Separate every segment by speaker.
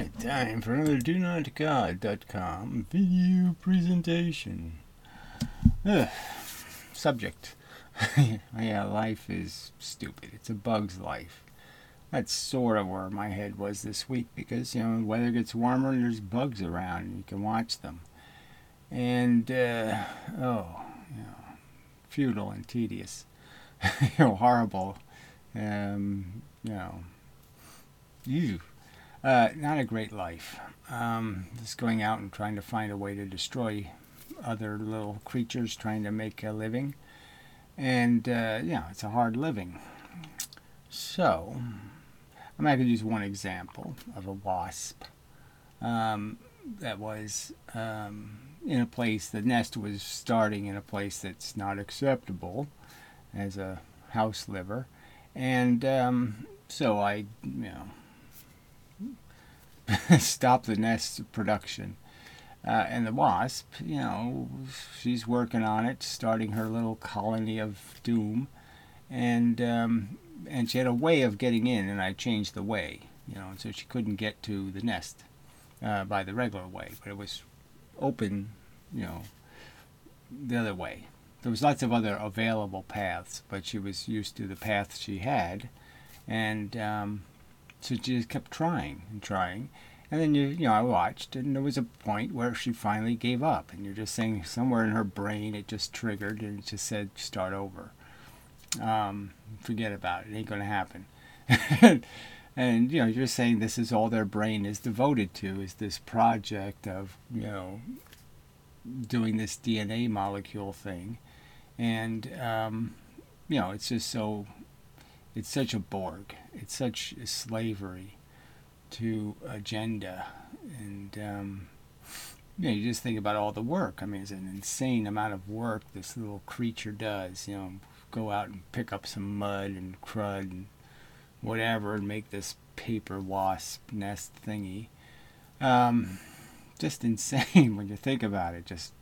Speaker 1: Alright, time for another DoNotGod.com video presentation. Ugh. Subject. Yeah, life is stupid. It's a bug's life. That's sort of where my head was this week because, the weather gets warmer and there's bugs around and you can watch them. And, futile and tedious. Horrible. Ew. Not a great life. Just going out and trying to find a way to destroy other little creatures trying to make a living. And, it's a hard living. So, I'm going to use one example of a wasp that was in a place, the nest was starting in a place that's not acceptable as a house liver. And so I, stop the nest production. And the wasp, she's working on it, starting her little colony of doom. And she had a way of getting in, and I changed the way, and so she couldn't get to the nest by the regular way, but it was open, the other way. There was lots of other available paths, but she was used to the path she had, and so she just kept trying and trying. And then, I watched, and there was a point where she finally gave up. And you're just saying somewhere in her brain it just triggered, and it just said, start over. Forget about it. It ain't going to happen. And, you're just saying this is all their brain is devoted to, is this project of, doing this DNA molecule thing. And, it's just so, it's such a Borg. It's such a slavery to agenda. And, you just think about all the work. I mean, it's an insane amount of work this little creature does. Go out and pick up some mud and crud and whatever and make this paper wasp nest thingy. Just insane when you think about it. Just,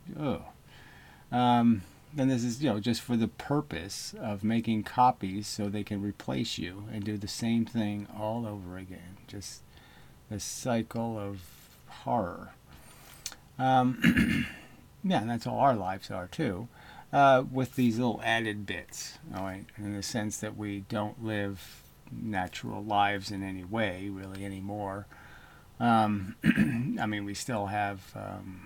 Speaker 1: then this is, just for the purpose of making copies so they can replace you and do the same thing all over again. Just a cycle of horror. And that's all our lives are too, with these little added bits, all right, in the sense that we don't live natural lives in any way really anymore. I mean, we still have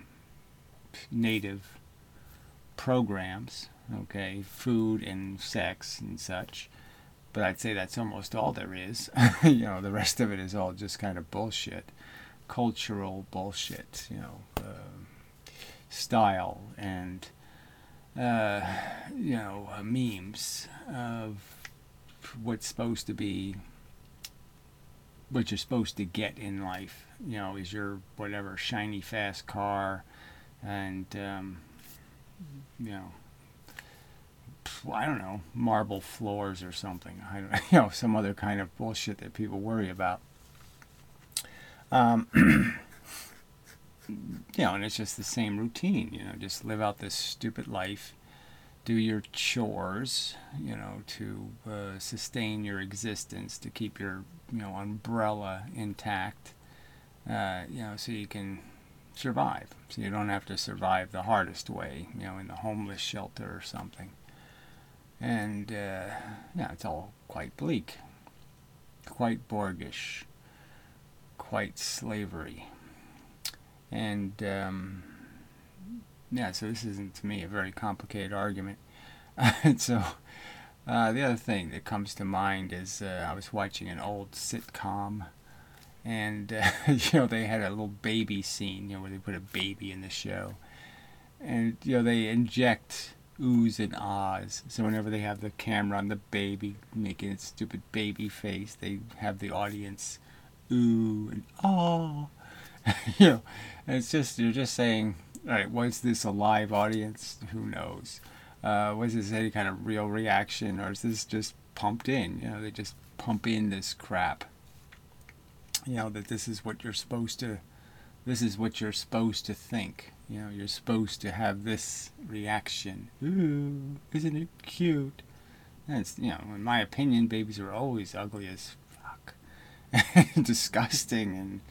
Speaker 1: native programs, okay, food and sex and such, but I'd say that's almost all there is. The rest of it is all just kind of bullshit, cultural bullshit, style and memes of what's supposed to be, what you're supposed to get in life, is your whatever shiny fast car, and I don't know, marble floors or something. I don't, some other kind of bullshit that people worry about. And it's just the same routine, just live out this stupid life, do your chores, to sustain your existence, to keep your, umbrella intact, so you can survive. So you don't have to survive the hardest way, in the homeless shelter or something. And, it's all quite bleak, quite Borgish, quite slavery. And, so this isn't, to me, a very complicated argument. And so, the other thing that comes to mind is I was watching an old sitcom, and, they had a little baby scene, where they put a baby in the show. And, they inject oohs and ahs. So whenever they have the camera on the baby making its stupid baby face, they have the audience ooh and ah. And it's just, you're just saying, all right, was this a live audience? Who knows? Was this any kind of real reaction, or is this just pumped in? They just pump in this crap. That this is what you're supposed to think. You're supposed to have this reaction. Ooh, isn't it cute? And it's, in my opinion, babies are always ugly as fuck. Disgusting and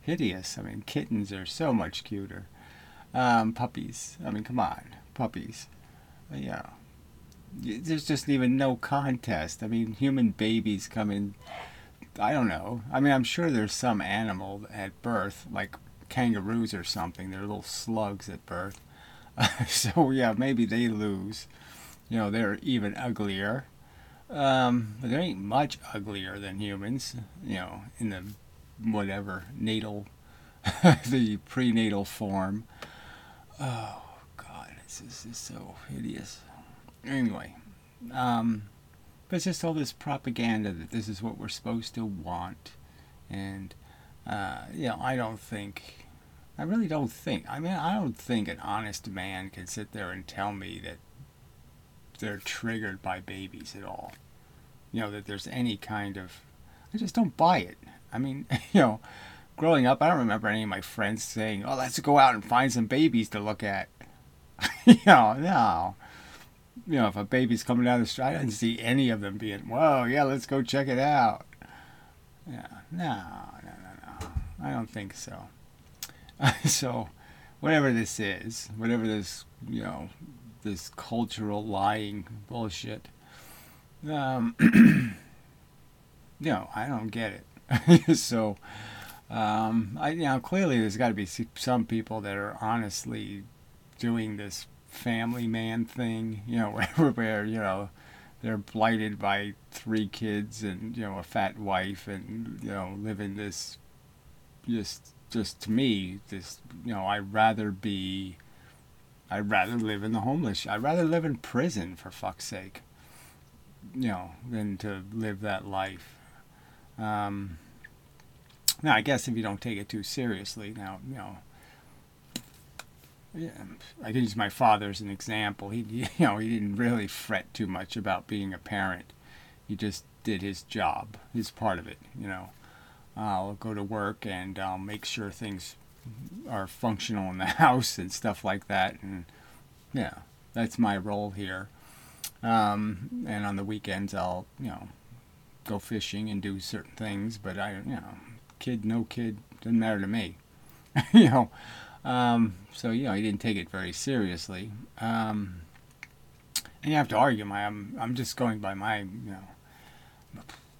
Speaker 1: hideous. I mean, kittens are so much cuter. Puppies. I mean, come on, puppies. Yeah, there's just even no contest. I mean, human babies come in. I don't know. I mean, I'm sure there's some animal at birth, like kangaroos or something. They're little slugs at birth. So yeah, maybe they lose. You know, they're even uglier. But there ain't much uglier than humans. You know, in the whatever natal, the prenatal form. Oh God, this is so hideous. Anyway, but it's just all this propaganda that this is what we're supposed to want, and you know, I really don't think. I mean, I don't think an honest man can sit there and tell me that they're triggered by babies at all. You know, that there's any kind of. I just don't buy it. I mean, you know, growing up, I don't remember any of my friends saying, "Oh, let's go out and find some babies to look at." You know, no. You know, if a baby's coming down the street, I didn't see any of them being, "Whoa, yeah, let's go check it out." Yeah, no. I don't think so. So, whatever this is, whatever this, you know, this cultural lying bullshit, um, you know, I don't get it. So, you know, clearly there's got to be some people that are honestly doing this family man thing, you know, where you know, they're blighted by 3 kids and, you know, a fat wife and, you know, living this just to me, this, you know, I'd rather live in the homeless. I'd rather live in prison, for fuck's sake, you know, than to live that life. Um, Now, I guess if you don't take it too seriously, now, you know, yeah, I can use my father as an example. You know, he didn't really fret too much about being a parent. He just did his job, his part of it. You know, I'll go to work and I'll make sure things are functional in the house and stuff like that. And yeah, that's my role here. And on the weekends, I'll, you know, go fishing and do certain things. But you know, kid, no kid, doesn't matter to me. You know. So you know, he didn't take it very seriously. And you have to argue. I'm just going by my, you know.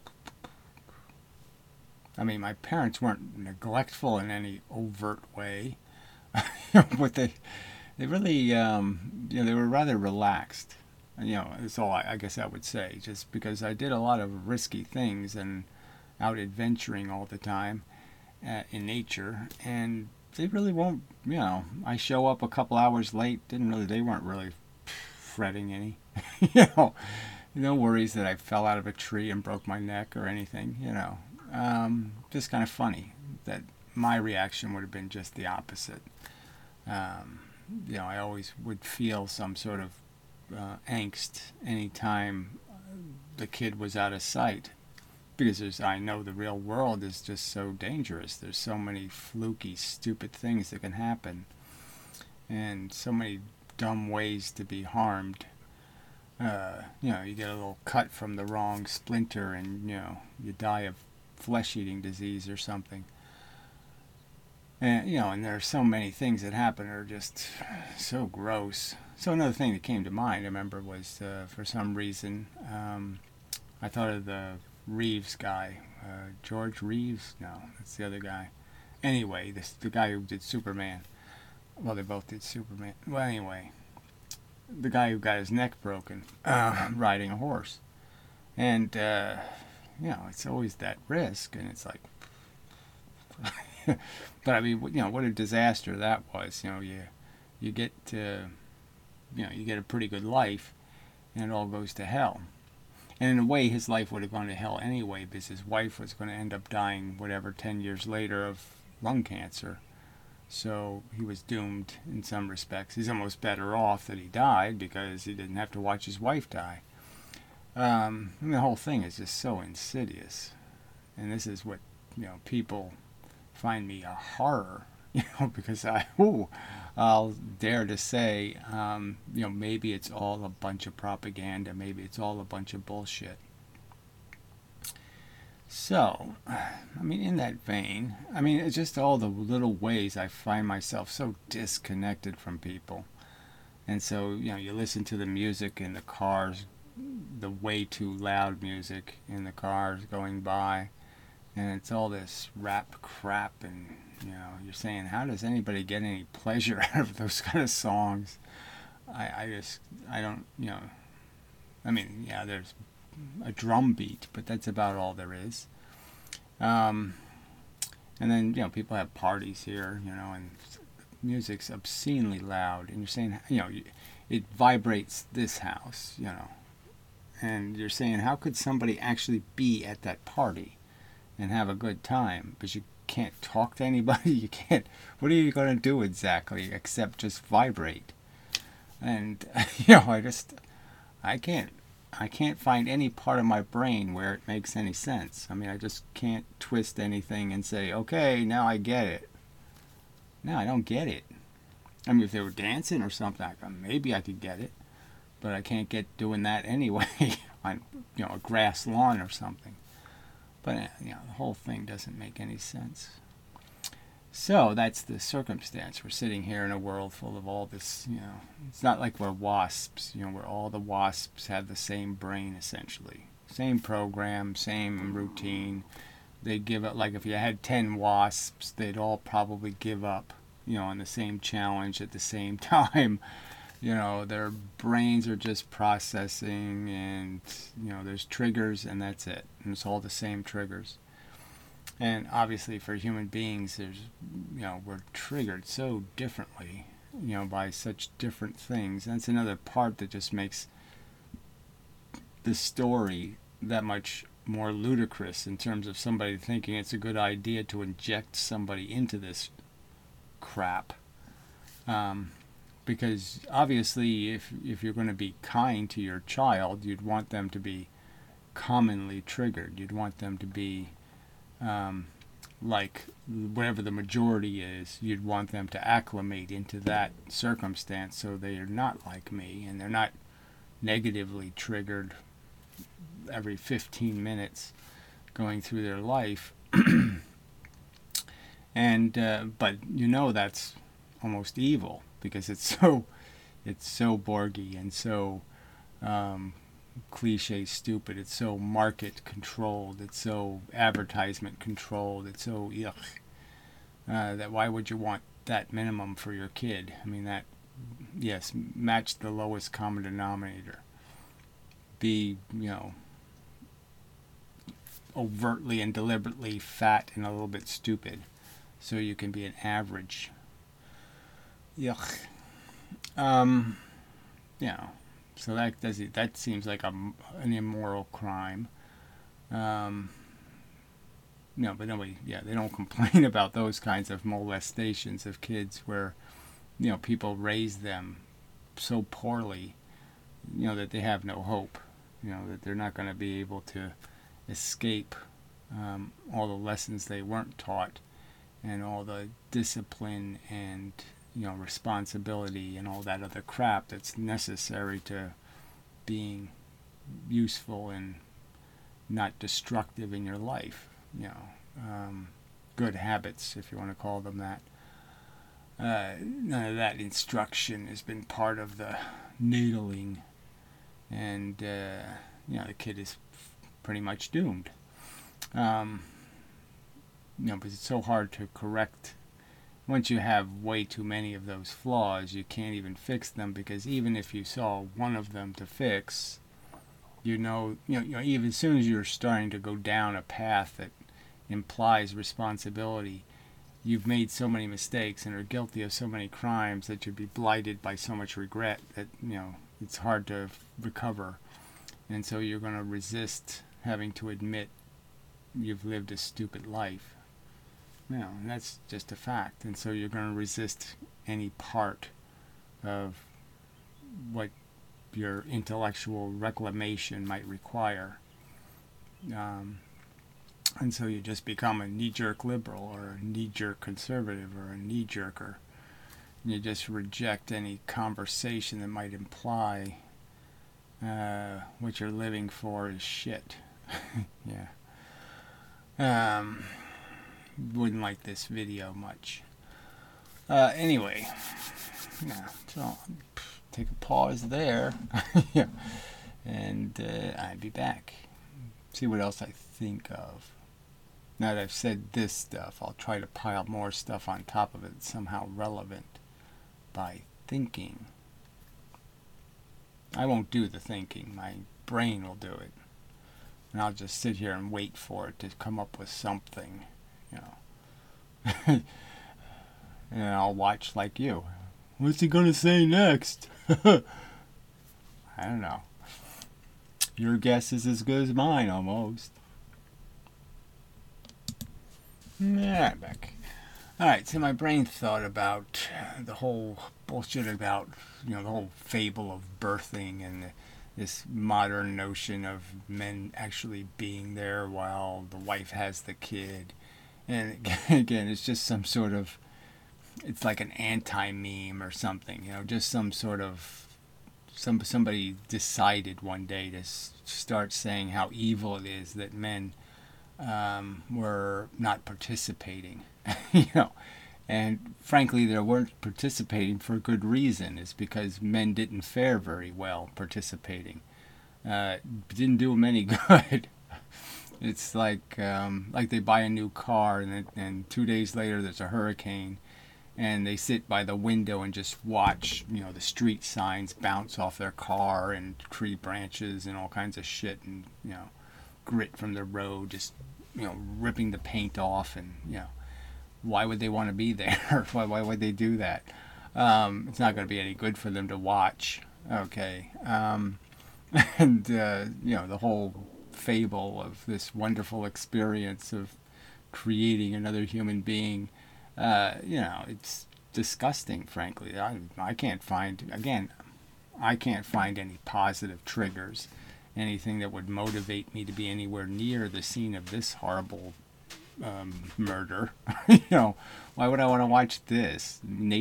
Speaker 1: I mean, my parents weren't neglectful in any overt way, but they really, you know, they were rather relaxed. And, you know, that's all I guess I would say. Just because I did a lot of risky things and out adventuring all the time in nature, and they really won't. You know, I show up a couple hours late. They weren't really fretting any. You know, no worries that I fell out of a tree and broke my neck or anything. You know, just kind of funny that my reaction would have been just the opposite. Um, you know, I always would feel some sort of angst anytime the kid was out of sight, because I know the real world is just so dangerous. There's so many fluky, stupid things that can happen, and so many dumb ways to be harmed. You know, you get a little cut from the wrong splinter, and you know, you die of flesh-eating disease or something. And you know, and there are so many things that happen that are just so gross. So another thing that came to mind, I remember, was for some reason I thought of the Reeves guy, George Reeves. No, that's the other guy. Anyway, the guy who did Superman. Well, they both did Superman. Well, anyway, the guy who got his neck broken riding a horse, and you know, it's always that risk, and it's like. But I mean, you know, what a disaster that was. You know, you get to, you know, you get a pretty good life, and it all goes to hell. And in a way, his life would have gone to hell anyway, because his wife was going to end up dying, whatever, 10 years later of lung cancer. So he was doomed in some respects. He's almost better off that he died, because he didn't have to watch his wife die. And the whole thing is just so insidious. And this is what, you know, people find me a horror, you know, because I'll dare to say, you know, maybe it's all a bunch of propaganda, maybe it's all a bunch of bullshit. So, I mean, in that vein, I mean, it's just all the little ways I find myself so disconnected from people. And so, you listen to the music in the cars, the way too loud music in the cars going by, and it's all this rap crap, and, you're saying, how does anybody get any pleasure out of those kind of songs? I don't, I mean, yeah, there's a drum beat, but that's about all there is. Um, and then, people have parties here, and music's obscenely loud, and you're saying, it vibrates this house, and you're saying, how could somebody actually be at that party and have a good time? But you can't talk to anybody. You can't. What are you going to do exactly except just vibrate? And I can't. I can't find any part of my brain where it makes any sense. I mean, I just can't twist anything and say, okay, now I get it. No, I don't get it. I mean, if they were dancing or something, maybe I could get it, but I can't get doing that anyway on a grass lawn or something. But the whole thing doesn't make any sense. So that's the circumstance. We're sitting here in a world full of all this. It's not like we're wasps. Where all the wasps have the same brain essentially, same program, same routine. They give up. Like if you had 10 wasps, they'd all probably give up. On the same challenge at the same time. Their brains are just processing, and there's triggers, and that's it. And it's all the same triggers. And obviously, for human beings, we're triggered so differently, by such different things. And that's another part that just makes the story that much more ludicrous in terms of somebody thinking it's a good idea to inject somebody into this crap. Because obviously, if you're going to be kind to your child, you'd want them to be commonly triggered. You'd want them to be like whatever the majority is. You'd want them to acclimate into that circumstance so they are not like me, and they're not negatively triggered every 15 minutes going through their life. And but that's almost evil, because it's so Borgy and so cliche stupid. It's so market controlled. It's so advertisement controlled. It's so yuck. That why would you want that minimum for your kid? I mean, that, yes, match the lowest common denominator. Be, overtly and deliberately fat and a little bit stupid, so you can be an average. Yuck. So that seems like an immoral crime. But nobody, they don't complain about those kinds of molestations of kids where, people raise them so poorly, that they have no hope, that they're not going to be able to escape all the lessons they weren't taught, and all the discipline and responsibility and all that other crap that's necessary to being useful and not destructive in your life. Good habits, if you want to call them that. None of that instruction has been part of the needling, and the kid is pretty much doomed. Because it's so hard to correct. Once you have way too many of those flaws, you can't even fix them, because even if you saw one of them to fix, even as soon as you're starting to go down a path that implies responsibility, you've made so many mistakes and are guilty of so many crimes that you'd be blighted by so much regret that, it's hard to recover. And so you're going to resist having to admit you've lived a stupid life. And that's just a fact. And so you're going to resist any part of what your intellectual reclamation might require. And so you just become a knee-jerk liberal, or a knee-jerk conservative, or a knee-jerker. And you just reject any conversation that might imply what you're living for is shit. Yeah. Um, wouldn't like this video much. Anyway, yeah, so take a pause there. Yeah, and I'd be back. See what else I think of. Now that I've said this stuff, I'll try to pile more stuff on top of it somehow relevant by thinking. I won't do the thinking. My brain will do it. And I'll just sit here and wait for it to come up with something, you know. And I'll watch like you. What's he gonna say next? I don't know. Your guess is as good as mine, almost. Yeah, back. Alright, so my brain thought about the whole bullshit about, the whole fable of birthing and this modern notion of men actually being there while the wife has the kid. And again, it's just some sort of, it's like an anti-meme or something, just some sort of, somebody decided one day to start saying how evil it is that men were not participating, you know. And frankly, they weren't participating for good reason. It's because men didn't fare very well participating. Didn't do them any good. It's like they buy a new car and 2 days later there's a hurricane, and they sit by the window and just watch, the street signs bounce off their car and tree branches and all kinds of shit, and grit from the road just ripping the paint off, and why would they want to be there? Why would they do that? It's not going to be any good for them to watch. Okay. And the whole fable of this wonderful experience of creating another human being, it's disgusting, frankly. I can't find, again, I can't find any positive triggers, anything that would motivate me to be anywhere near the scene of this horrible murder. Why would I want to watch this?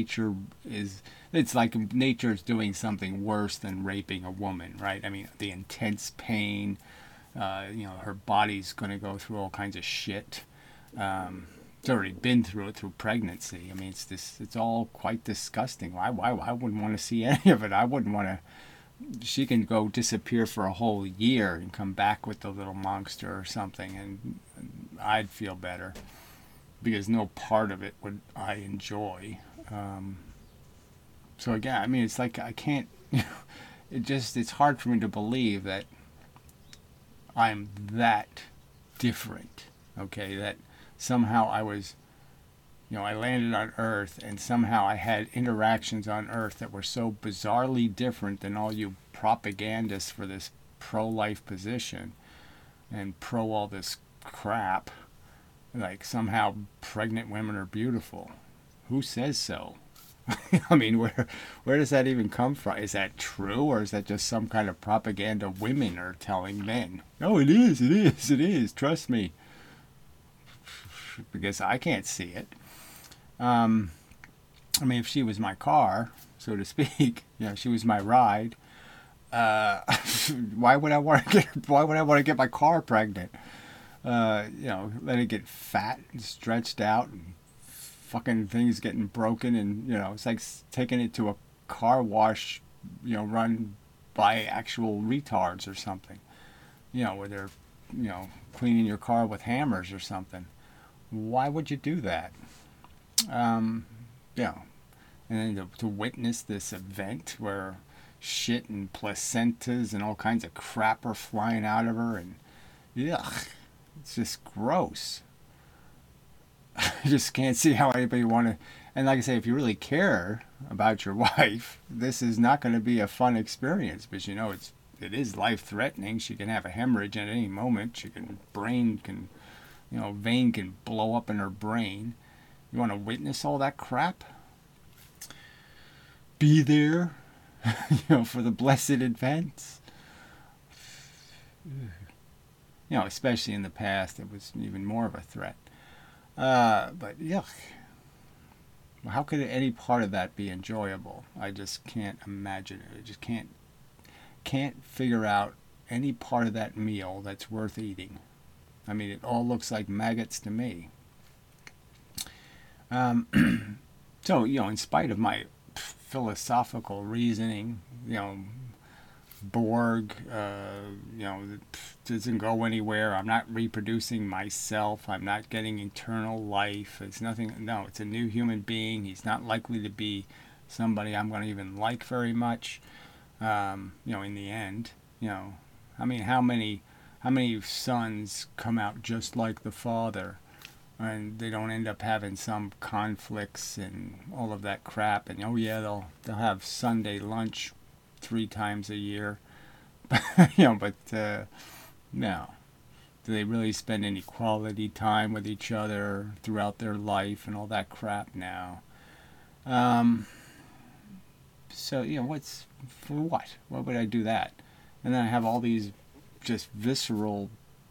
Speaker 1: It's like nature is doing something worse than raping a woman, right? I mean, the intense pain, her body's going to go through all kinds of shit. It's already been through it through pregnancy. I mean, it's all quite disgusting. I wouldn't want to see any of it. I wouldn't want to. She can go disappear for a whole year and come back with the little monster or something, and I'd feel better because no part of it would I enjoy. So again, I mean, it's like I can't. It's hard for me to believe that I'm that different. Okay, that somehow I was, I landed on Earth and somehow I had interactions on Earth that were so bizarrely different than all you propagandists for this pro-life position and pro all this crap. Like somehow pregnant women are beautiful. Who says so? I mean, where does that even come from? Is that true, or is that just some kind of propaganda women are telling men? Oh, it is. Trust me. Because I can't see it. I mean, if she was my car, so to speak, she was my ride. Why would I want to get my car pregnant? Let it get fat and stretched out, and fucking things getting broken, and it's like taking it to a car wash, run by actual retards or something. Where they're, cleaning your car with hammers or something. Why would you do that? And then to witness this event where shit and placentas and all kinds of crap are flying out of her, and yuck, it's just gross. I just can't see how anybody want to. And like I say, if you really care about your wife, this is not going to be a fun experience, because it is life threatening. She can have a hemorrhage at any moment. Vein can blow up in her brain. You want to witness all that crap? Be there, for the blessed events. Especially in the past, it was even more of a threat. But yuck. How could any part of that be enjoyable? I just can't imagine it. I just can't figure out any part of that meal that's worth eating. I mean, it all looks like maggots to me. So, in spite of my philosophical reasoning, Borg, doesn't go anywhere. I'm not reproducing myself. I'm not getting eternal life. It's nothing. No, it's a new human being. He's not likely to be somebody I'm going to even like very much. In the end, I mean, how many sons come out just like the father, and they don't end up having some conflicts and all of that crap? And oh yeah, they'll have Sunday lunch 3 times a year, but no. Do they really spend any quality time with each other throughout their life and all that crap? No. So, what's for what? Why would I do that? And then I have all these just visceral,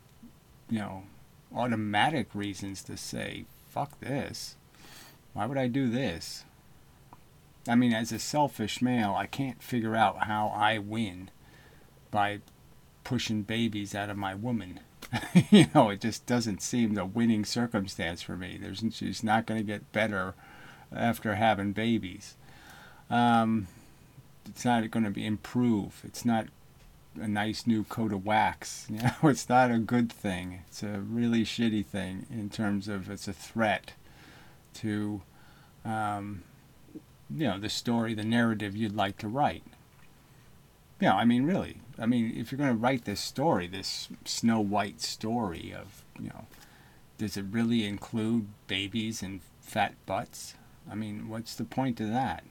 Speaker 1: automatic reasons to say, fuck this. Why would I do this? I mean, as a selfish male, I can't figure out how I win by pushing babies out of my woman. It just doesn't seem the winning circumstance for me. She's not going to get better after having babies. It's not going to be improve. It's not a nice new coat of wax. It's not a good thing. It's a really shitty thing in terms of it's a threat to, the story, the narrative you'd like to write. I mean, really. I mean, if you're going to write this story, this Snow White story of, does it really include babies and fat butts? I mean, what's the point of that?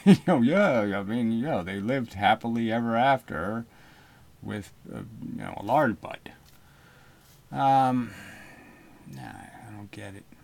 Speaker 1: They lived happily ever after with, a lard butt. Nah, I don't get it.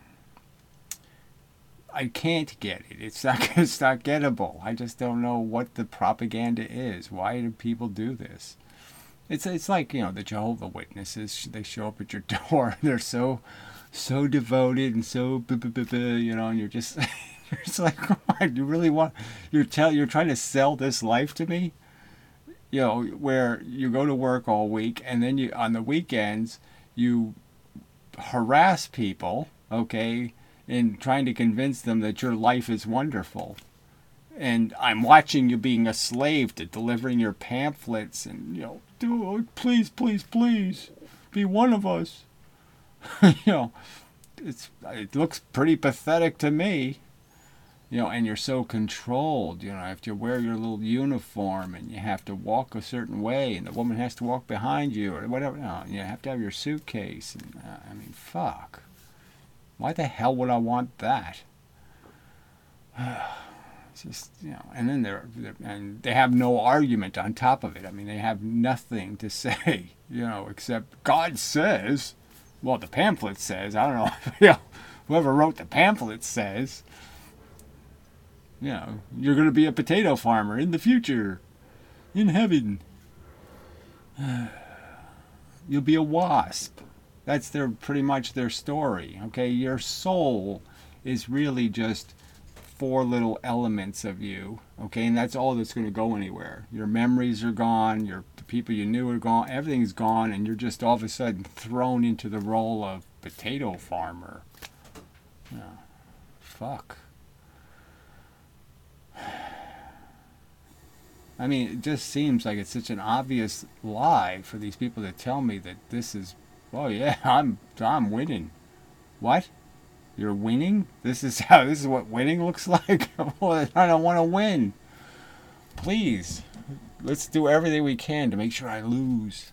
Speaker 1: I can't get it. It's not gettable. I just don't know what the propaganda is. Why do people do this? It's like, the Jehovah's Witnesses. They show up at your door. They're so devoted and so and you're just you're just like, come on, you really want you're trying to sell this life to me? Where you go to work all week and then you on the weekends you harass people, okay? In trying to convince them that your life is wonderful. And I'm watching you being a slave to delivering your pamphlets and, please, please, please, be one of us. It looks pretty pathetic to me. And you're so controlled, you have to wear your little uniform and you have to walk a certain way and the woman has to walk behind you or whatever. No, you have to have your suitcase. And, I mean, fuck. Why the hell would I want that? It's just, and then they have no argument on top of it. I mean, they have nothing to say, except God says. Well, the pamphlet says. I don't know. Whoever wrote the pamphlet says. You're going to be a potato farmer in the future, in heaven. You'll be a wasp. That's pretty much their story. Okay, your soul is really just 4 little elements of you. Okay, and that's all that's going to go anywhere. Your memories are gone. The people you knew are gone. Everything's gone, and you're just all of a sudden thrown into the role of potato farmer. Fuck. I mean, it just seems like it's such an obvious lie for these people to tell me that this is, oh yeah, I'm winning. What? You're winning? This is what winning looks like? Well, I don't want to win. Please, let's do everything we can to make sure I lose.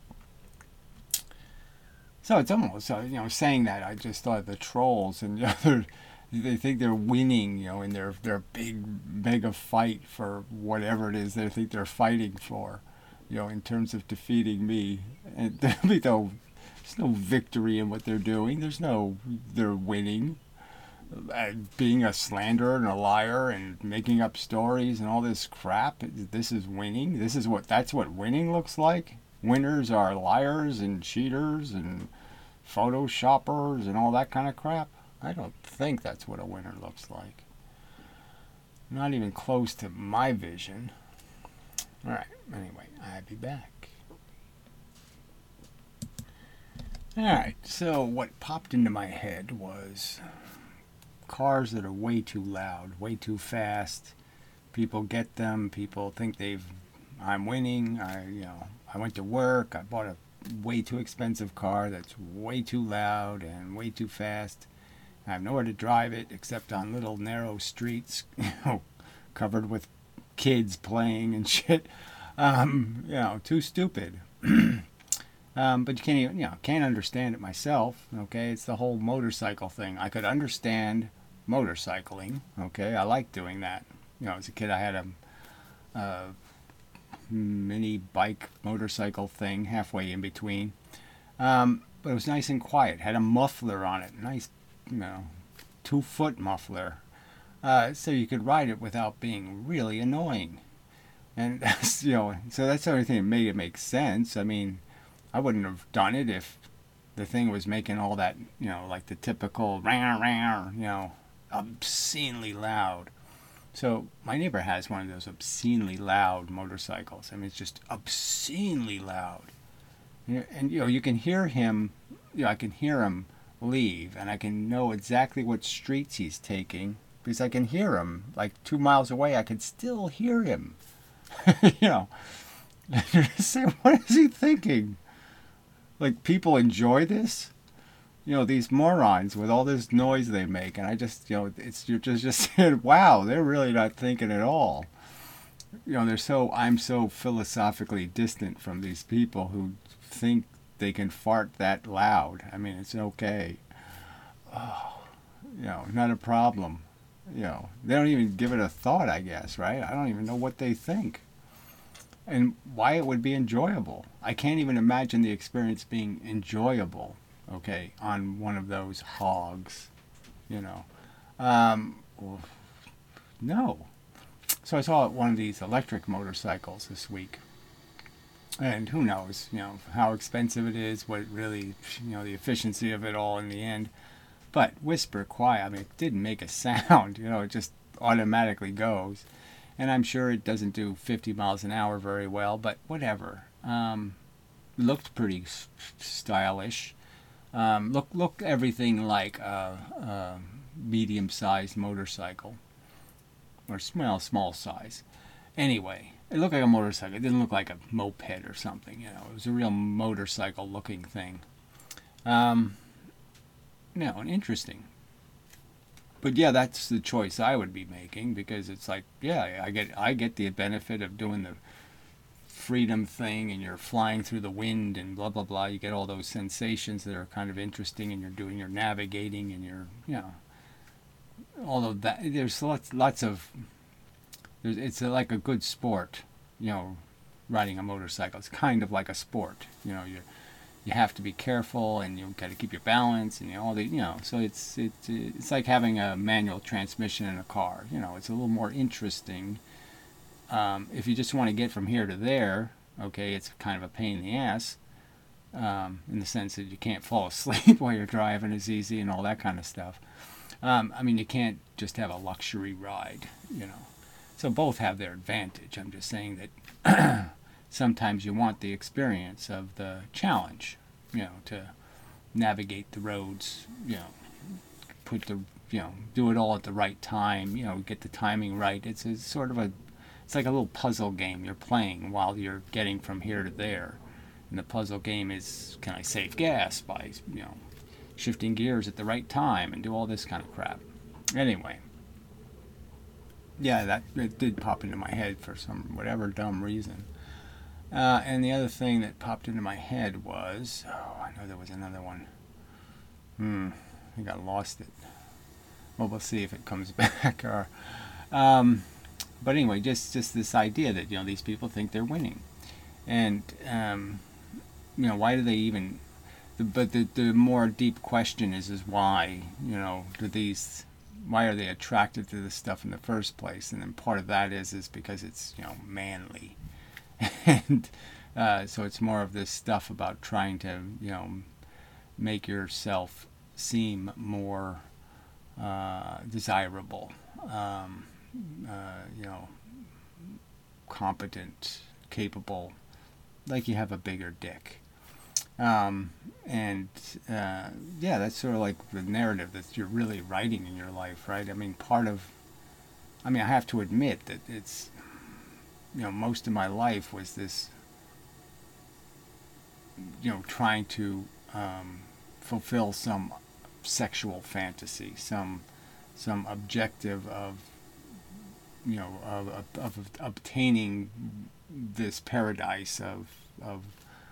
Speaker 1: So it's almost, saying that, I just thought the trolls and the other, they think they're winning, in their big mega fight for whatever it is they think they're fighting for, in terms of defeating me. And there's no victory in what they're doing. They're winning. Being a slanderer and a liar and making up stories and all this crap. This is winning. That's what winning looks like. Winners are liars and cheaters and photoshoppers and all that kind of crap. I don't think that's what a winner looks like. Not even close to my vision. Alright, anyway, I'll be back. Alright, so what popped into my head was cars that are way too loud, way too fast. People get them, people think I'm winning. I went to work, I bought a way too expensive car that's way too loud and way too fast. I have nowhere to drive it except on little narrow streets, covered with kids playing and shit. Too stupid. But you can't even, can't understand it myself. Okay, it's the whole motorcycle thing. I could understand motorcycling. Okay, I like doing that. As a kid, I had a mini bike motorcycle thing halfway in between. But it was nice and quiet. Had a muffler on it, nice, 2-foot muffler, so you could ride it without being really annoying. And that's, so that's the only thing that made it make sense. I mean, I wouldn't have done it if the thing was making all that, like the typical rah, rah, obscenely loud. So my neighbor has one of those obscenely loud motorcycles. I mean, it's just obscenely loud. And you can hear him. I can hear him leave, and I can know exactly what streets he's taking because I can hear him like 2 miles away. I can still hear him. You're just saying, what is he thinking? Like, people enjoy this? These morons with all this noise they make, and I just, you're just saying, wow, they're really not thinking at all. I'm so philosophically distant from these people who think they can fart that loud. I mean, it's okay. Oh, not a problem. They don't even give it a thought, I guess, right? I don't even know what they think. And why it would be enjoyable. I can't even imagine the experience being enjoyable, okay, on one of those hogs, Well, no. So I saw one of these electric motorcycles this week. And who knows, how expensive it is, what really, the efficiency of it all in the end. But whisper quiet, I mean, it didn't make a sound, it just automatically goes. And I'm sure it doesn't do 50 miles an hour very well, but whatever. Looked pretty stylish. Looked everything like a medium-sized motorcycle, or small size. Anyway, it looked like a motorcycle. It didn't look like a moped or something. It was a real motorcycle-looking thing. And interesting. But yeah, that's the choice I would be making because it's like, yeah, I get the benefit of doing the freedom thing, and you're flying through the wind and blah blah blah. You get all those sensations that are kind of interesting, and you're doing your navigating, and you're all of that. There's lots of it's like a good sport, riding a motorcycle. It's kind of like a sport. You have to be careful, and you got to keep your balance, and all the So it's like having a manual transmission in a car. It's a little more interesting. If you just want to get from here to there, okay, it's kind of a pain in the ass. In the sense that you can't fall asleep while you're driving as easy and all that kind of stuff. I mean, you can't just have a luxury ride. So both have their advantage. I'm just saying that. Sometimes you want the experience of the challenge, to navigate the roads, do it all at the right time, get the timing right. It's it's like a little puzzle game you're playing while you're getting from here to there. And the puzzle game is, can I save gas by, shifting gears at the right time and do all this kind of crap. Anyway. Yeah, that it did pop into my head for some whatever dumb reason. And the other thing that popped into my head was, I know there was another one. I think I lost it. Well, we'll see if it comes back. But anyway, just this idea that these people think they're winning, and why do they even? But the more deep question is why why are they attracted to this stuff in the first place? And then part of that is because it's manly. And so it's more of this stuff about trying to make yourself seem more desirable, competent, capable, like you have a bigger dick. Um, and yeah, that's sort of like the narrative that you're really writing in your life, right? I mean, I have to admit that it's, most of my life was this, trying to fulfill some sexual fantasy, some objective of, of obtaining this paradise of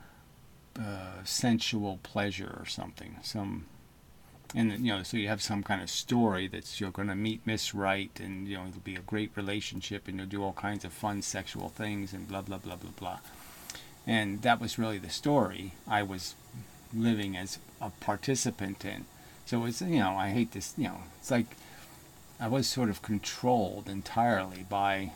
Speaker 1: sensual pleasure or something, and so you have some kind of story that you're going to meet Miss Right, and it'll be a great relationship, and you'll do all kinds of fun sexual things, and blah blah blah blah blah. And that was really the story I was living as a participant in. So it's, I hate this, it's like I was sort of controlled entirely by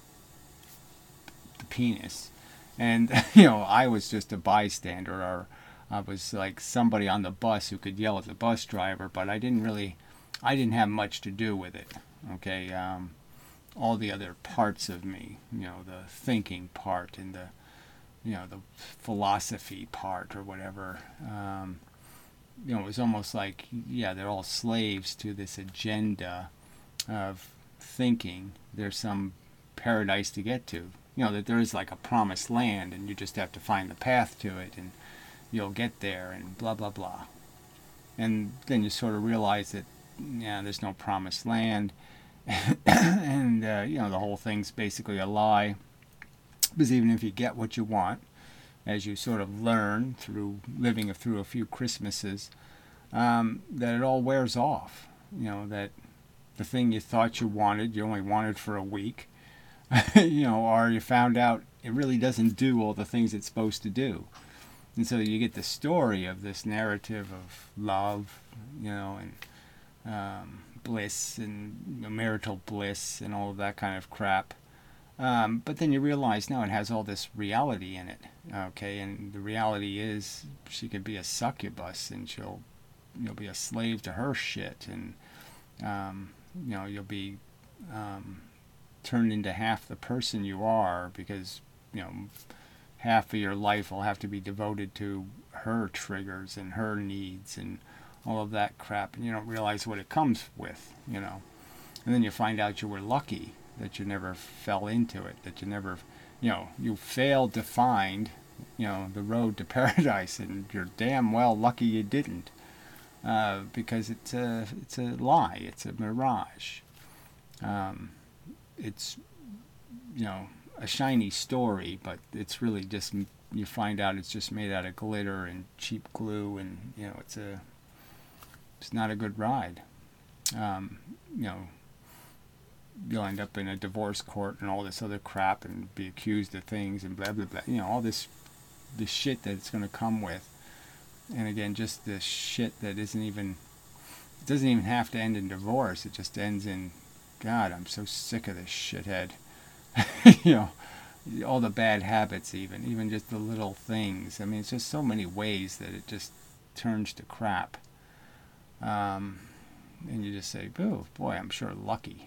Speaker 1: the penis, and I was just a bystander, or I was like somebody on the bus who could yell at the bus driver, but I didn't have much to do with it. Okay, all the other parts of me, the thinking part and the philosophy part or whatever. It was almost like, yeah, they're all slaves to this agenda of thinking there's some paradise to get to. That there is like a promised land, and you just have to find the path to it, and you'll get there, and blah blah blah. And then you sort of realize that, yeah, there's no promised land, and the whole thing's basically a lie. Because even if you get what you want, as you sort of learn through living through a few Christmases, that it all wears off. That the thing you thought you wanted, you only wanted for a week, or you found out it really doesn't do all the things it's supposed to do. And so you get the story of this narrative of love, and bliss and marital bliss and all of that kind of crap. But then you realize, no, it has all this reality in it, okay? And the reality is she could be a succubus, and you'll be a slave to her shit, and you'll be turned into half the person you are, because half of your life will have to be devoted to her triggers and her needs and all of that crap, and you don't realize what it comes with, and then you find out you were lucky that you never fell into it, that you never, you failed to find, the road to paradise, and you're damn well lucky you didn't, because it's a lie, it's a mirage. It's, a shiny story, but it's really just, you find out it's just made out of glitter and cheap glue, and it's not a good ride. You'll end up in a divorce court and all this other crap, and be accused of things and blah blah blah. All this shit that it's going to come with. And again, just this shit that it doesn't even have to end in divorce. It just ends in, God, I'm so sick of this shithead. All the bad habits, even just the little things. I mean, it's just so many ways that it just turns to crap. And you just say, oh boy, I'm sure lucky.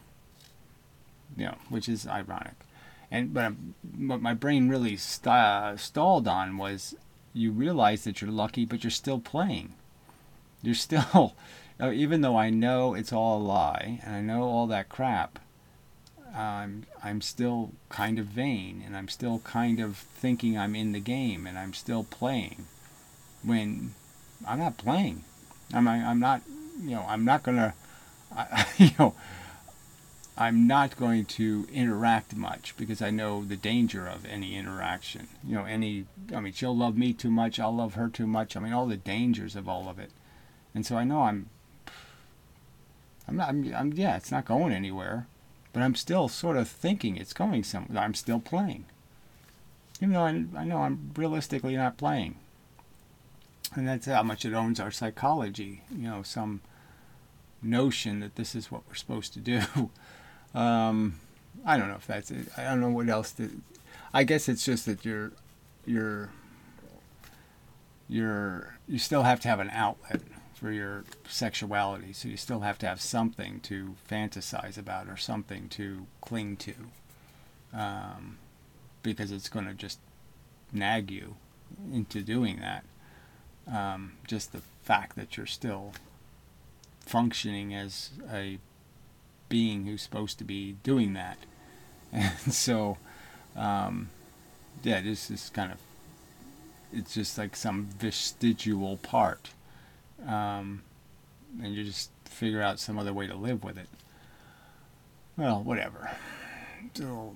Speaker 1: Which is ironic. But what my brain really stalled on was, you realize that you're lucky, but you're still playing. You're still, even though I know it's all a lie, and I know all that crap, I'm still kind of vain, and I'm still kind of thinking I'm in the game, and I'm still playing, when I'm not playing. I'm not, I'm not gonna, I'm not going to interact much, because I know the danger of any interaction. She'll love me too much, I'll love her too much. All the dangers of all of it. And so I know yeah, it's not going anywhere, but I'm still sort of thinking it's going somewhere. I'm still playing. Even though I know I'm realistically not playing. And that's how much it owns our psychology, some notion that this is what we're supposed to do. I don't know if that's it. I don't know what else I guess it's just that you still have to have an outlet for your sexuality, so you still have to have something to fantasize about, or something to cling to, because it's going to just nag you, into doing that. Just the fact that you're still functioning as a being who's supposed to be doing that. And so, yeah, this is kind of, it's just like some vestigial part. And you just figure out some other way to live with it. Well, whatever. So,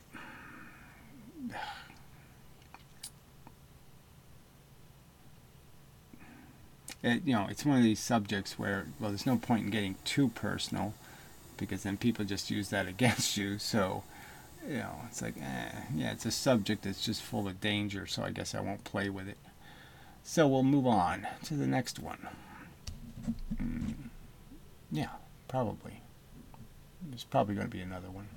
Speaker 1: it's one of these subjects where, well, there's no point in getting too personal because then people just use that against you. So, it's like, yeah, it's a subject that's just full of danger, so I guess I won't play with it. So we'll move on to the next one. Yeah, probably. There's probably going to be another one.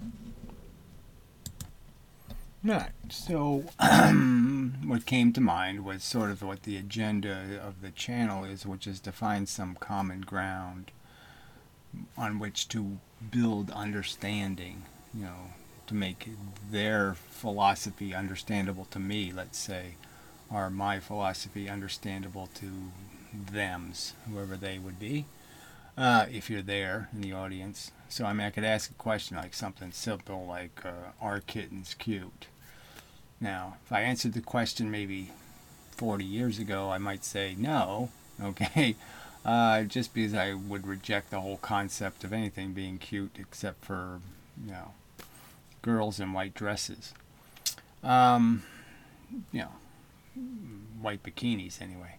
Speaker 1: Alright, so what came to mind was sort of what the agenda of the channel is, which is to find some common ground on which to build understanding, to make their philosophy understandable to me, let's say, or my philosophy understandable to them's, whoever they would be, if you're there in the audience. So, I mean, I could ask a question like something simple like, are kittens cute? Now, if I answered the question maybe 40 years ago, I might say no, okay? Just because I would reject the whole concept of anything being cute except for, girls in white dresses. Um, you know, white bikinis anyway.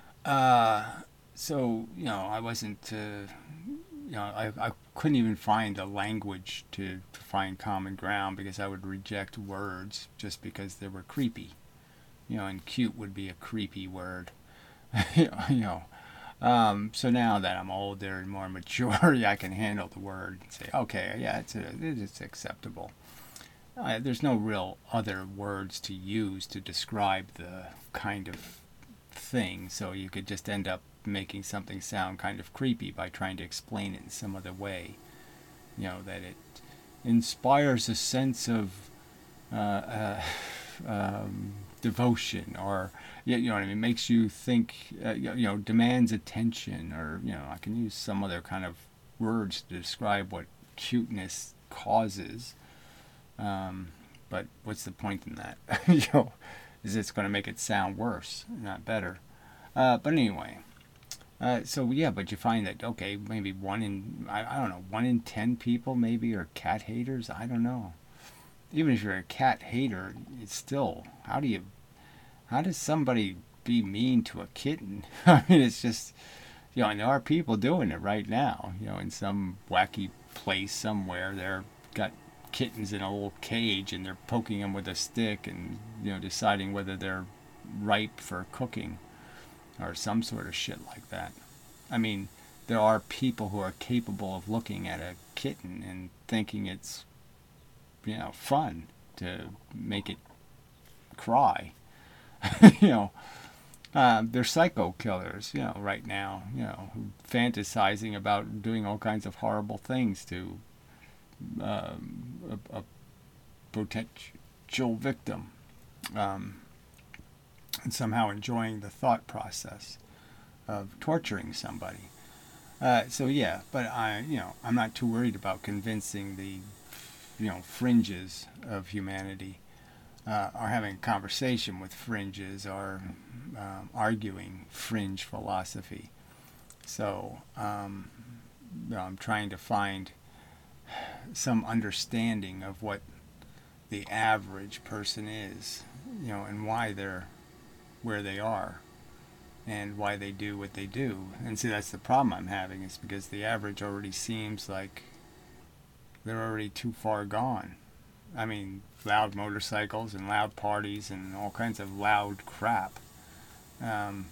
Speaker 1: So, I wasn't, I couldn't even find a language to find common ground because I would reject words just because they were creepy. And cute would be a creepy word. you know. So now that I'm older and more mature, I can handle the word and say, okay, yeah, it's acceptable. There's no real other words to use to describe the kind of thing, so you could just end up making something sound kind of creepy by trying to explain it in some other way. That it inspires a sense of devotion, or what I mean, makes you think, demands attention, or I can use some other kind of words to describe what cuteness causes. But what's the point in that? Is it's going to make it sound worse, not better. But anyway, so yeah, but you find that, okay, maybe I don't know, 1 in 10 people maybe are cat haters. I don't know. Even if you're a cat hater, it's still, how does somebody be mean to a kitten? I mean, it's just, and there are people doing it right now, in some wacky place somewhere. They're got kittens in a little cage and they're poking them with a stick and, deciding whether they're ripe for cooking or some sort of shit like that. I mean, there are people who are capable of looking at a kitten and thinking it's, fun to make it cry. They're psycho killers, right now, fantasizing about doing all kinds of horrible things to a potential victim, and somehow enjoying the thought process of torturing somebody. So yeah, but I'm not too worried about convincing the, fringes of humanity, or having a conversation with fringes, or arguing fringe philosophy. So, I'm trying to find some understanding of what the average person is, and why they're where they are, and why they do what they do. And see, that's the problem I'm having, is because the average already seems like they're already too far gone. I mean, loud motorcycles and loud parties and all kinds of loud crap, and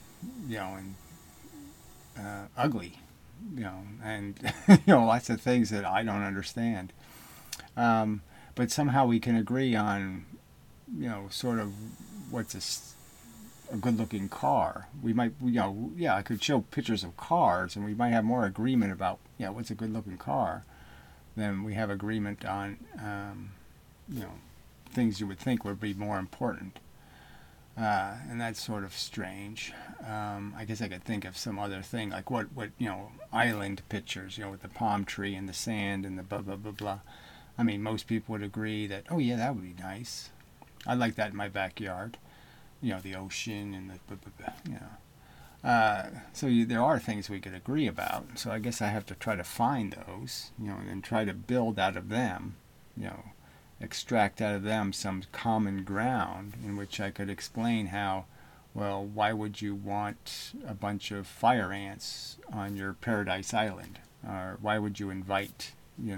Speaker 1: ugly, and lots of things that I don't understand. But somehow we can agree on, sort of what's a good-looking car. We might, yeah, I could show pictures of cars, and we might have more agreement about, what's a good-looking car than we have agreement on, things you would think would be more important. And that's sort of strange. I guess I could think of some other thing, like what island pictures, with the palm tree and the sand and the blah blah blah blah. I mean, most people would agree that, oh yeah, that would be nice. I'd like that in my backyard. The ocean and the blah blah blah. There are things we could agree about. So I guess I have to try to find those, and try to build out of them, you know, extract out of them some common ground in which I could explain how, well, why would you want a bunch of fire ants on your paradise island? Or why would you invite,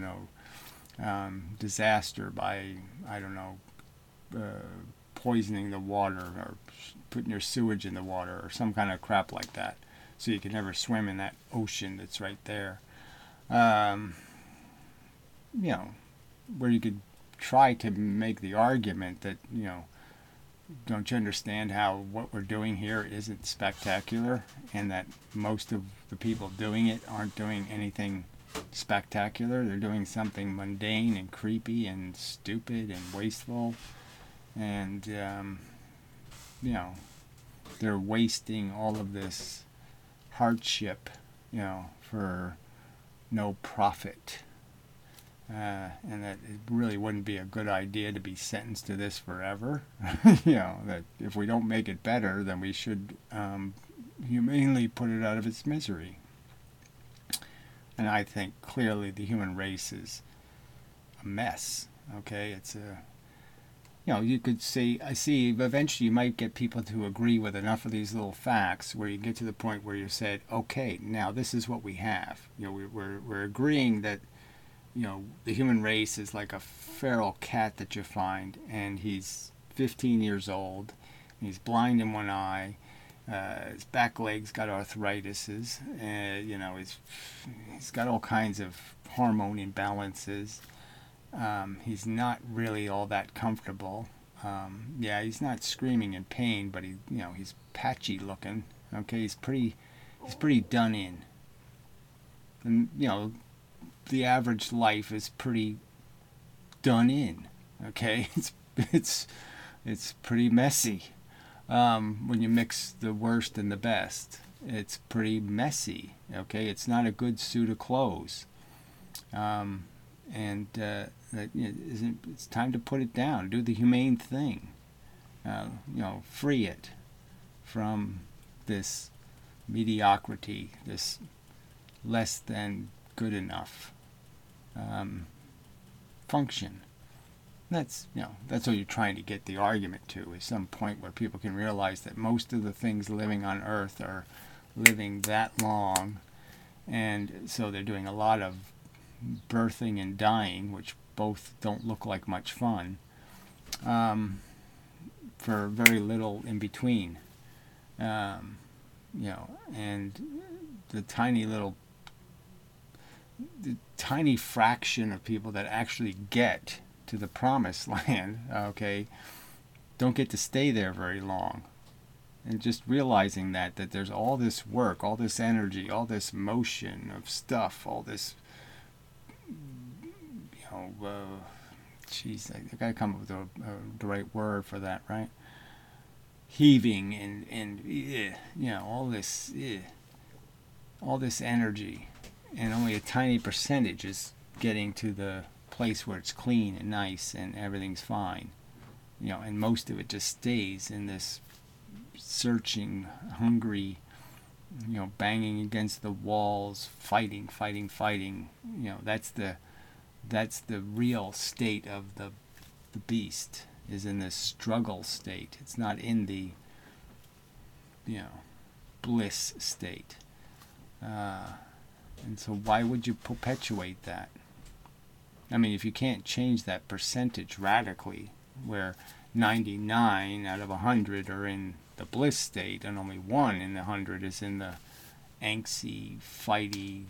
Speaker 1: disaster by, I don't know, poisoning the water or putting your sewage in the water or some kind of crap like that so you can never swim in that ocean that's right there? Um, where you could try to make the argument that, don't you understand how what we're doing here isn't spectacular and that most of the people doing it aren't doing anything spectacular? They're doing something mundane and creepy and stupid and wasteful, and they're wasting all of this hardship, for no profit. And that it really wouldn't be a good idea to be sentenced to this forever. That if we don't make it better, then we should humanely put it out of its misery. And I think clearly the human race is a mess. Okay, it's you could say, I see, eventually you might get people to agree with enough of these little facts where you get to the point where you said, okay, now this is what we have. We're agreeing that, the human race is like a feral cat that you find, and he's 15 years old, and he's blind in one eye, his back leg's got arthritis, he's got all kinds of hormone imbalances. He's not really all that comfortable. He's not screaming in pain, but he's patchy looking. Okay, he's pretty done in. And the average life is pretty done in. Okay, it's pretty messy. When you mix the worst and the best, it's pretty messy. Okay, it's not a good suit of clothes. It's time to put it down. Do the humane thing. Free it from this mediocrity, this less than good enough function. That's what you're trying to get the argument to, is some point where people can realize that most of the things living on Earth are living that long, and so they're doing a lot of birthing and dying, which both don't look like much fun, for very little in between. And the tiny fraction of people that actually get to the promised land, okay, don't get to stay there very long. And just realizing that there's all this work, all this energy, all this motion of stuff, all this, I gotta come up with the right word for that, right? Heaving and all this energy, and only a tiny percentage is getting to the place where it's clean and nice and everything's fine. And most of it just stays in this searching, hungry, banging against the walls, fighting. That's the real state of the beast, is in this struggle state. It's not in the bliss state. And so why would you perpetuate that? I mean, if you can't change that percentage radically, where 99 out of 100 are in the bliss state and only 1 in the 100 is in the angsty, fighty,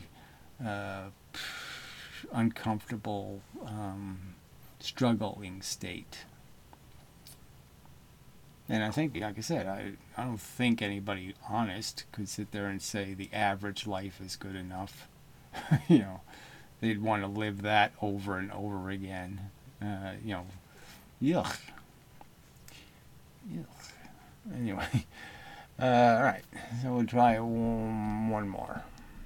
Speaker 1: uncomfortable, struggling state. And I think, like I said, I don't think anybody honest could sit there and say the average life is good enough. They'd want to live that over and over again. Yuck. Anyway, alright, so we'll try one more.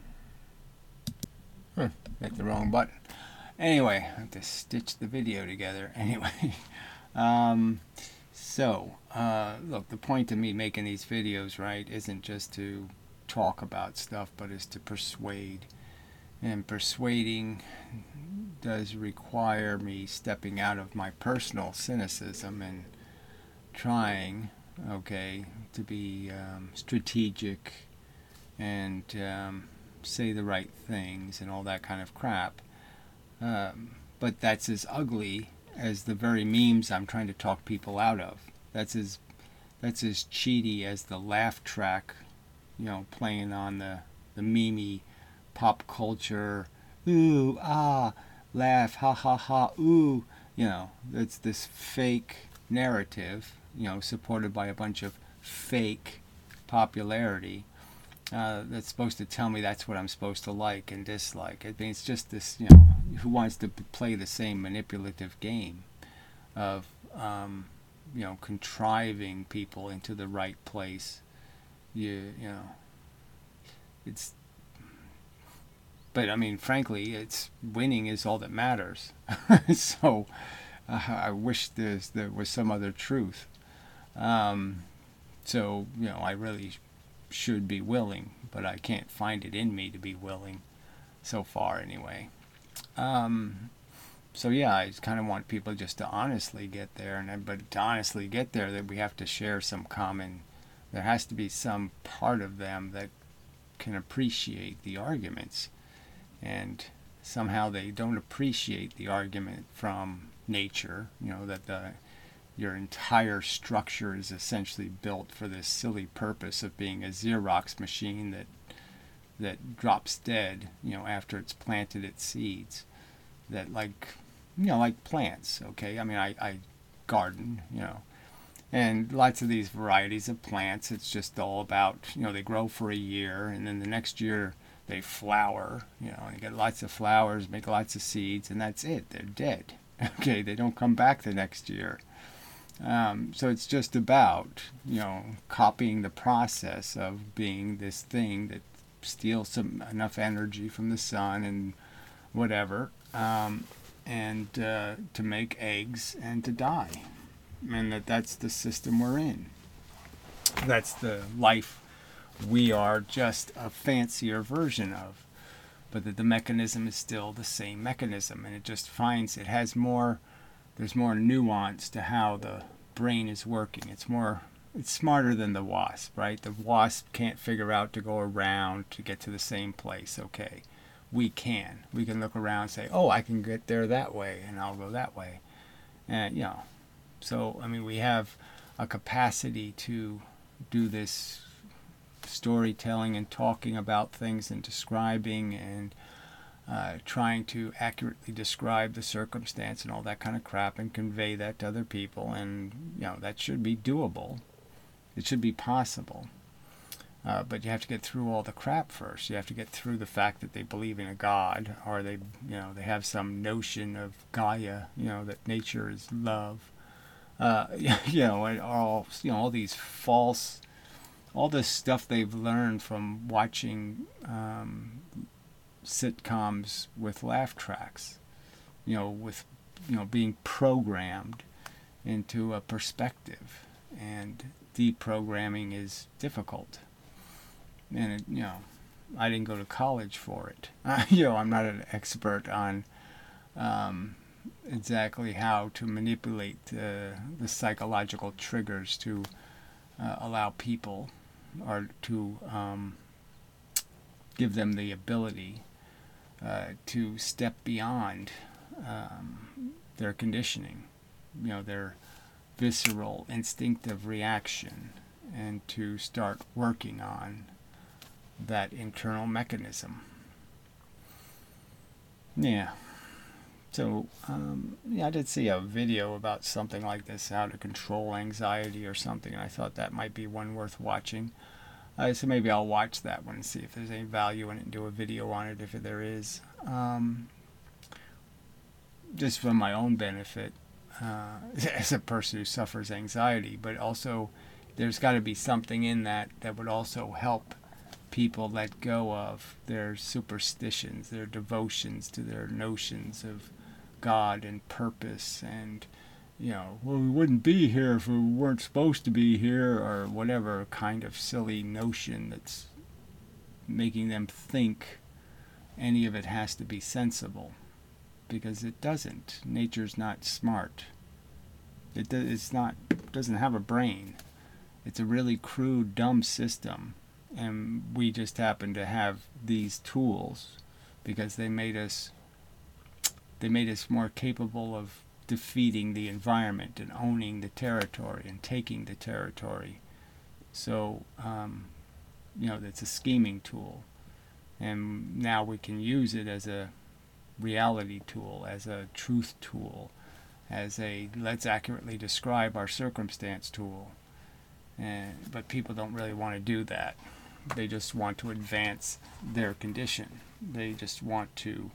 Speaker 1: Hit the wrong button. Anyway, I have to stitch the video together. Anyway, um, look, the point of me making these videos, right, isn't just to talk about stuff, but is to persuade. And persuading does require me stepping out of my personal cynicism and trying, okay, to be strategic and say the right things and all that kind of crap. But that's as ugly as the very memes I'm trying to talk people out of. That's as cheaty as the laugh track, playing on the meme pop culture, ooh, ah, laugh, ha ha ha, ooh. It's this fake narrative, supported by a bunch of fake popularity, that's supposed to tell me that's what I'm supposed to like and dislike. I mean, it's just this, who wants to play the same manipulative game of, contriving people into the right place. It's, but I mean, frankly, it's winning is all that matters. So I wish there was some other truth. So, I really should be willing, but I can't find it in me to be willing so far anyway. So yeah, I just kind of want people just to honestly get there, but to honestly get there, that we have to share some common. There has to be some part of them that can appreciate the arguments, and somehow they don't appreciate the argument from nature. That your entire structure is essentially built for this silly purpose of being a Xerox machine that drops dead, after it's planted its seeds. That like plants, okay? I mean, I garden, and lots of these varieties of plants, it's just all about, they grow for a year, and then the next year they flower, and you get lots of flowers, make lots of seeds, and that's it. They're dead. Okay, they don't come back the next year. So it's just about, copying the process of being this thing that steals enough energy from the sun and whatever, and to make eggs and to die. And that's the system we're in. That's the life we are just a fancier version of. But that the mechanism is still the same mechanism, and it just finds there's more nuance to how the brain is working. It's smarter than the wasp, right? The wasp can't figure out to go around to get to the same place. Okay, we can look around and say, oh, I can get there that way, and I'll go that way. And so I mean, we have a capacity to do this storytelling and talking about things and describing and trying to accurately describe the circumstance and all that kind of crap and convey that to other people. And that should be doable. It should be possible. But you have to get through all the crap first. You have to get through the fact that they believe in a God, or they have some notion of Gaia, that nature is love. And all these false, all this stuff they've learned from watching sitcoms with laugh tracks, with being programmed into a perspective, and deprogramming is difficult. And I didn't go to college for it. I'm not an expert on exactly how to manipulate the psychological triggers to allow people, or to give them the ability to step beyond their conditioning, their visceral, instinctive reaction, and to start working on that internal mechanism. Yeah. So, I did see a video about something like this, how to control anxiety or something, and I thought that might be one worth watching. So maybe I'll watch that one and see if there's any value in it and do a video on it if there is. Just for my own benefit, as a person who suffers anxiety, but also there's got to be something in that that would also help people let go of their superstitions, their devotions to their notions of God and purpose, and well, we wouldn't be here if we weren't supposed to be here, or whatever kind of silly notion that's making them think any of it has to be sensible, because it doesn't. Nature's not smart. It's not, doesn't have a brain. It's a really crude, dumb system, and we just happen to have these tools because they made us more capable of defeating the environment and owning the territory and taking the territory. So that's a scheming tool, and now we can use it as a reality tool, as a truth tool, as a let's accurately describe our circumstance tool. But people don't really want to do that. They just want to advance their condition. They just want to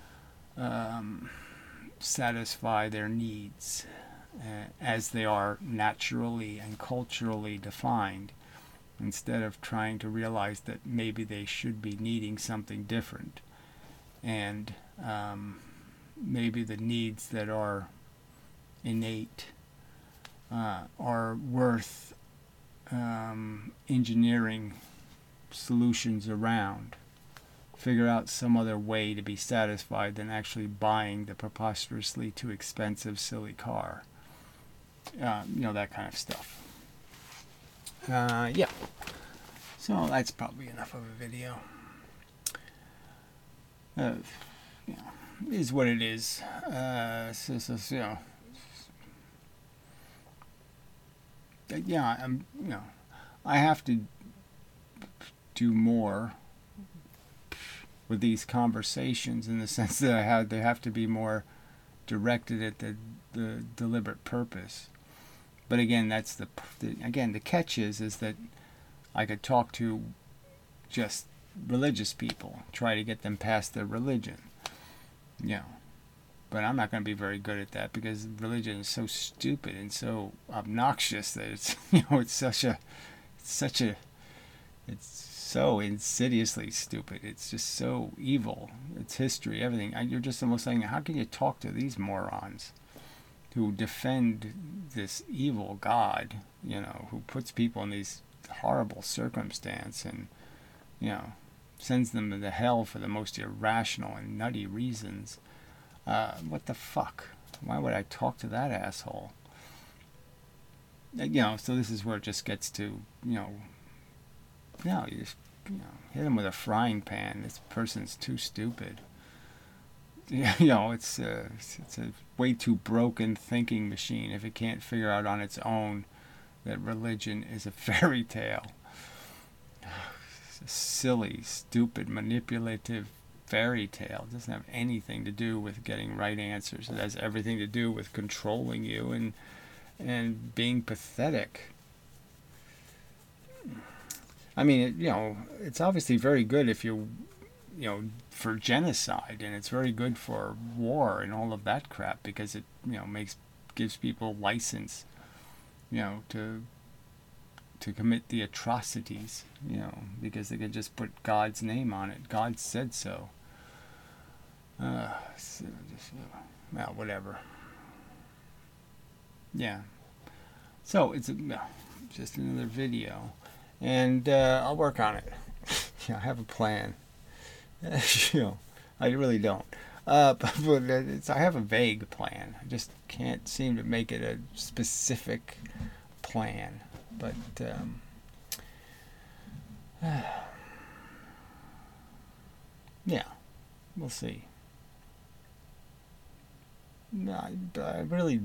Speaker 1: satisfy their needs as they are naturally and culturally defined, instead of trying to realize that maybe they should be needing something different. And maybe the needs that are innate are worth engineering solutions around. Figure out some other way to be satisfied than actually buying the preposterously too expensive, silly car. That kind of stuff. Yeah. So that's probably enough of a video. Is what it is. I have to do more with these conversations, in the sense that they have to be more directed at the deliberate purpose. But again, that's the catch is that I could talk to just religious people, try to get them past their religion. But I'm not going to be very good at that, because religion is so stupid and so obnoxious that it's it's so insidiously stupid. It's just so evil. It's history, everything. You're just almost saying, how can you talk to these morons who defend this evil God, who puts people in these horrible circumstance and, sends them to hell for the most irrational and nutty reasons. What the fuck? Why would I talk to that asshole? So this is where it just gets to, you just, hit him with a frying pan. This person's too stupid. It's a way too broken thinking machine if it can't figure out on its own that religion is a fairy tale. It's a silly, stupid, manipulative fairy tale. It doesn't have anything to do with getting right answers. It has everything to do with controlling you and being pathetic. I mean, it's obviously very good if for genocide, and it's very good for war and all of that crap, because it, gives people license, to commit the atrocities, because they can just put God's name on it. God said so. Well, whatever. Yeah. So it's just another video. And I'll work on it. I have a plan. I really don't. But I have a vague plan. I just can't seem to make it a specific plan. But yeah, we'll see. I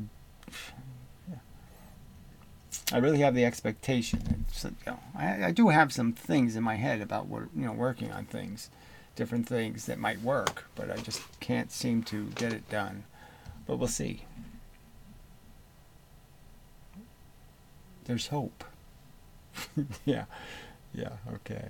Speaker 1: really have the expectation. I do have some things in my head about working on things, different things that might work, but I just can't seem to get it done. But we'll see. There's hope. Yeah, okay.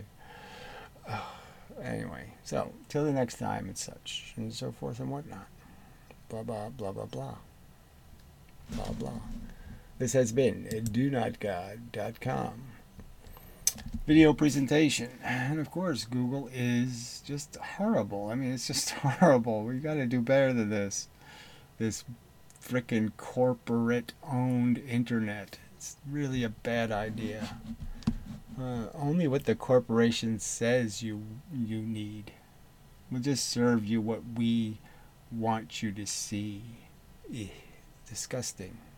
Speaker 1: Anyway, so till the next time and such and so forth and whatnot. Blah blah blah blah blah. Blah blah. This has been DoNotGod.com. Video presentation. And of course, Google is just horrible. I mean, it's just horrible. We got to do better than this. This frickin' corporate-owned internet. It's really a bad idea. Only what the corporation says you need. We'll just serve you what we want you to see. Disgusting.